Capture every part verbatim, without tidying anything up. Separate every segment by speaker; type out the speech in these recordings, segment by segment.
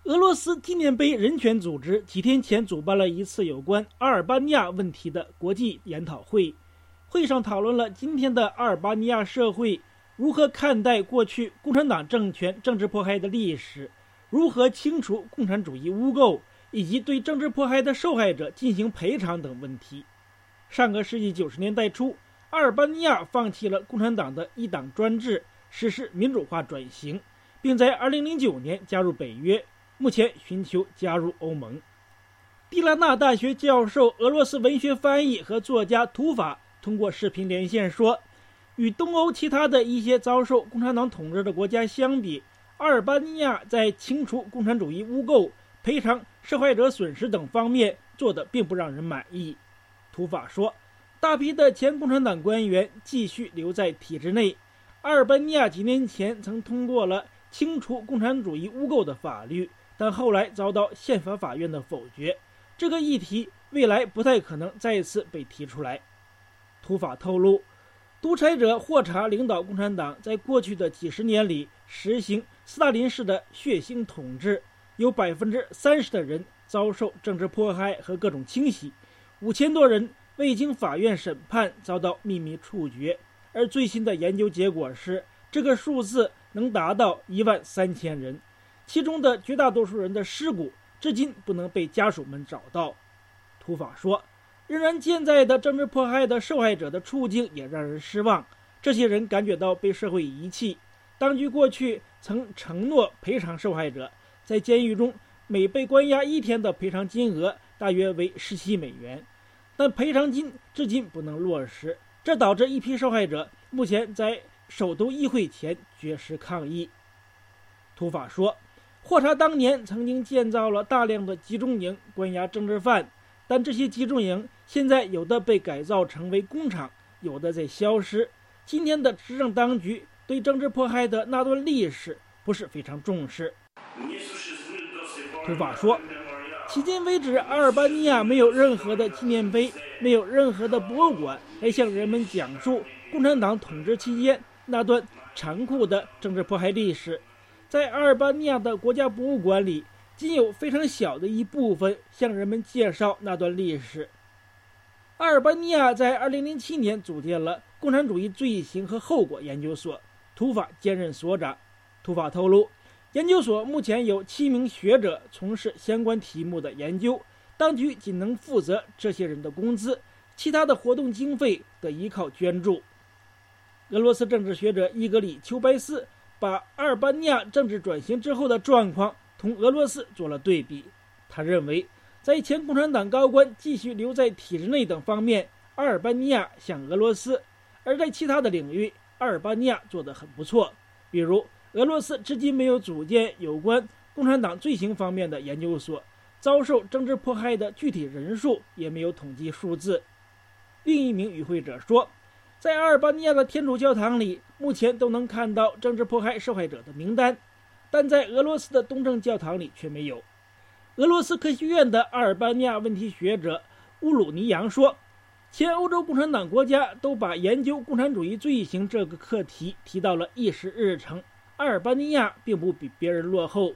Speaker 1: 俄罗斯纪念碑人权组织几天前主办了一次有关阿尔巴尼亚问题的国际研讨会，会上讨论了今天的阿尔巴尼亚社会如何看待过去共产党政权政治迫害的历史，如何清除共产主义污垢，以及对政治迫害的受害者进行赔偿等问题。上个世纪九十年代初，阿尔巴尼亚放弃了共产党的一党专制，实施民主化转型，并在二零零九年加入北约，目前寻求加入欧盟。蒂拉纳大学教授、俄罗斯文学翻译和作家图法通过视频连线说，与东欧其他的一些遭受共产党统治的国家相比，阿尔巴尼亚在清除共产主义污垢、赔偿受害者损失等方面做得并不让人满意。图法说，大批的前共产党官员继续留在体制内。阿尔巴尼亚几年前曾通过了清除共产主义污垢的法律，但后来遭到宪法法院的否决，这个议题未来不太可能再次被提出来。图法透露，独裁者霍查领导共产党在过去的几十年里实行斯大林式的血腥统治，有百分之三十的人遭受政治迫害和各种清洗，五千多人未经法院审判遭到秘密处决，而最新的研究结果是，这个数字能达到一万三千人，其中的绝大多数人的尸骨至今不能被家属们找到。图法说，仍然健在的政治迫害的受害者的处境也让人失望，这些人感觉到被社会遗弃。当局过去曾承诺赔偿受害者，在监狱中每被关押一天的赔偿金额大约为十七美元，但赔偿金至今不能落实，这导致一批受害者目前在首都议会前绝食抗议。图法说，霍查当年曾经建造了大量的集中营关押政治犯，但这些集中营现在有的被改造成为工厂，有的在消失。今天的执政当局对政治迫害的那段历史不是非常重视。图法说，迄今为止，阿尔巴尼亚没有任何的纪念碑，没有任何的博物馆来向人们讲述共产党统治期间那段残酷的政治迫害历史。在阿尔巴尼亚的国家博物馆里，仅有非常小的一部分向人们介绍那段历史。阿尔巴尼亚在二零零七年组建了共产主义罪行和后果研究所，图法兼任所长。图法透露，研究所目前有七名学者从事相关题目的研究，当局仅能负责这些人的工资，其他的活动经费得依靠捐助。俄罗斯政治学者伊格里·丘白斯把阿尔巴尼亚政治转型之后的状况同俄罗斯做了对比。他认为，在前共产党高官继续留在体制内等方面，阿尔巴尼亚像俄罗斯；而在其他的领域，阿尔巴尼亚做得很不错。比如，俄罗斯至今没有组建有关共产党罪行方面的研究所，遭受政治迫害的具体人数也没有统计数字。另一名与会者说，在阿尔巴尼亚的天主教堂里，目前都能看到政治迫害受害者的名单，但在俄罗斯的东正教堂里却没有。俄罗斯科学院的阿尔巴尼亚问题学者乌鲁尼扬说，前欧洲共产党国家都把研究共产主义罪行这个课题提到了议事日程，阿尔巴尼亚并不比别人落后。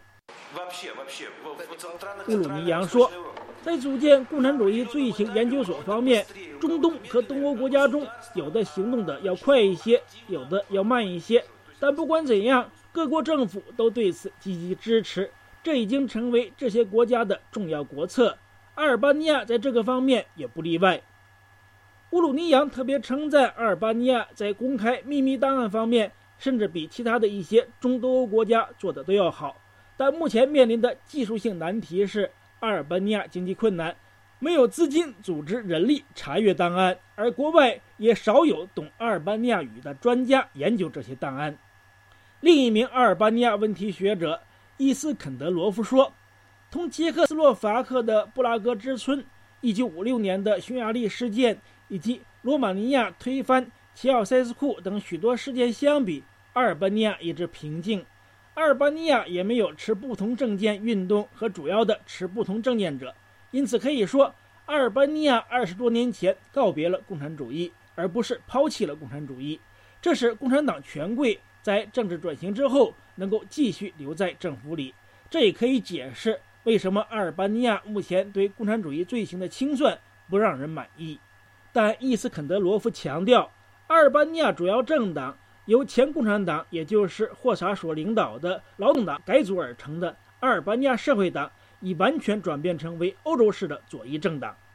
Speaker 1: 乌鲁尼扬说，在组建共产主义罪行研究所方面，中东和东欧国家中有的行动的要快一些，有的要慢一些，但不管怎样，各国政府都对此积极支持，这已经成为这些国家的重要国策。阿尔巴尼亚在这个方面也不例外。乌鲁尼扬特别称赞阿尔巴尼亚在公开秘密档案方面，甚至比其他的一些中东欧国家做的都要好，但目前面临的技术性难题是阿尔巴尼亚经济困难，没有资金组织人力查阅档案，而国外也少有懂阿尔巴尼亚语的专家研究这些档案。另一名阿尔巴尼亚问题学者伊斯肯德罗夫说，同捷克斯洛伐克的布拉格之春、一九五六年的匈牙利事件以及罗马尼亚推翻齐奥塞斯库等许多事件相比，阿尔巴尼亚一直平静。阿尔巴尼亚也没有持不同政见运动和主要的持不同政见者，因此可以说，阿尔巴尼亚二十多年前告别了共产主义，而不是抛弃了共产主义。这使共产党权贵在政治转型之后能够继续留在政府里， 这也可以解释为什么阿尔巴尼亚目前对共产主义罪行的清算不让人满意。但伊斯肯德罗夫强调，阿尔巴尼亚主要政党由前共产党，也就是霍查所领导的劳动党改组而成的阿尔巴尼亚社会党，已完全转变成为欧洲式的左翼政党。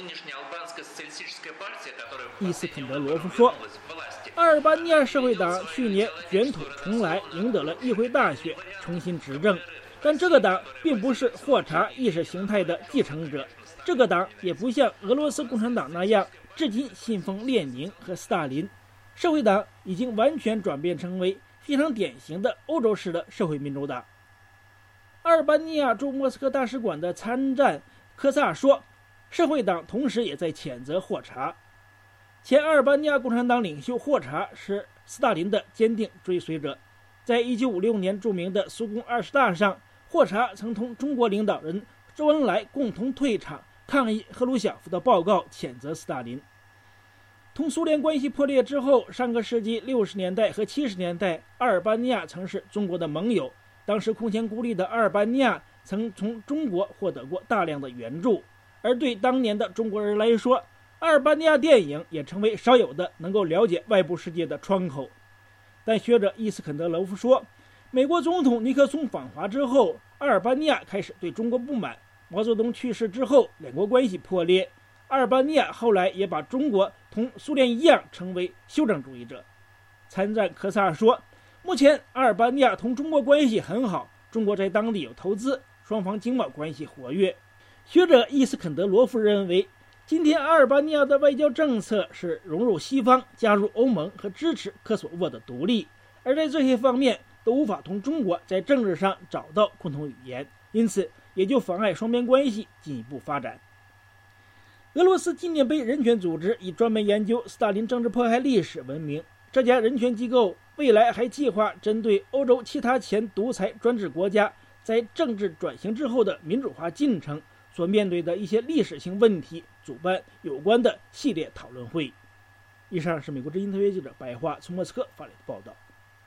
Speaker 1: 伊斯肯德罗夫说，阿尔巴尼亚社会党去年卷土重来，赢得了议会大选，重新执政。但这个党并不是霍查意识形态的继承者，这个党也不像俄罗斯共产党那样至今信奉列宁和斯大林。社会党已经完全转变成为非常典型的欧洲式的社会民主党。阿尔巴尼亚驻莫斯科大使馆的参赞科萨说，社会党同时也在谴责霍查。前阿尔巴尼亚共产党领袖霍查是斯大林的坚定追随者，在一九五六年著名的苏共二十大上，霍查曾同中国领导人周恩来共同退场抗议赫鲁晓夫的报告，谴责斯大林。同苏联关系破裂之后，上个世纪六十年代和七十年代，阿尔巴尼亚曾是中国的盟友。当时空前孤立的阿尔巴尼亚曾从中国获得过大量的援助，而对当年的中国人来说，阿尔巴尼亚电影也成为少有的能够了解外部世界的窗口。但学者伊斯肯德罗夫说，美国总统尼克松访华之后，阿尔巴尼亚开始对中国不满。毛泽东去世之后，两国关系破裂，阿尔巴尼亚后来也把中国同苏联一样称为修正主义者。参赞科萨说，目前阿尔巴尼亚同中国关系很好，中国在当地有投资，双方经贸关系活跃。学者伊斯肯德罗夫认为，今天阿尔巴尼亚的外交政策是融入西方、加入欧盟和支持科索沃的独立，而在这些方面都无法同中国在政治上找到共同语言，因此也就妨碍双边关系进一步发展。俄罗斯纪念碑人权组织以专门研究斯大林政治迫害历史闻名，这家人权机构未来还计划针对欧洲其他前独裁专制国家在政治转型之后的民主化进程所面对的一些历史性问题，主办有关的系列讨论会。以上是美国之音特约记者白桦从莫斯科发来的报道。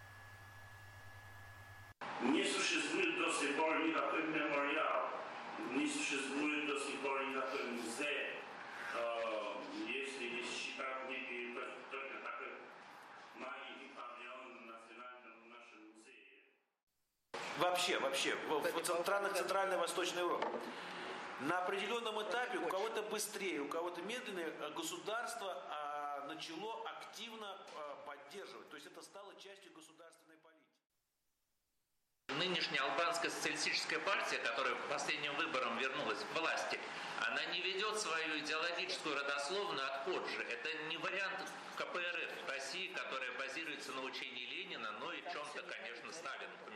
Speaker 2: Вообще, вообще, в, в странах Центральной и Восточной Европы. На определенном этапе у кого-то быстрее, у кого-то медленнее государство а, начало активно а, поддерживать. То есть это стало частью государственной политики.
Speaker 3: Нынешняя албанская социалистическая партия, которая по последним выборам вернулась к власти, она не ведет свою идеологическую родословную от Ходжи. Это не вариант ка пэ эр эф России, которая базируется на учении Ленина, но и в чем-то, конечно, Сталина.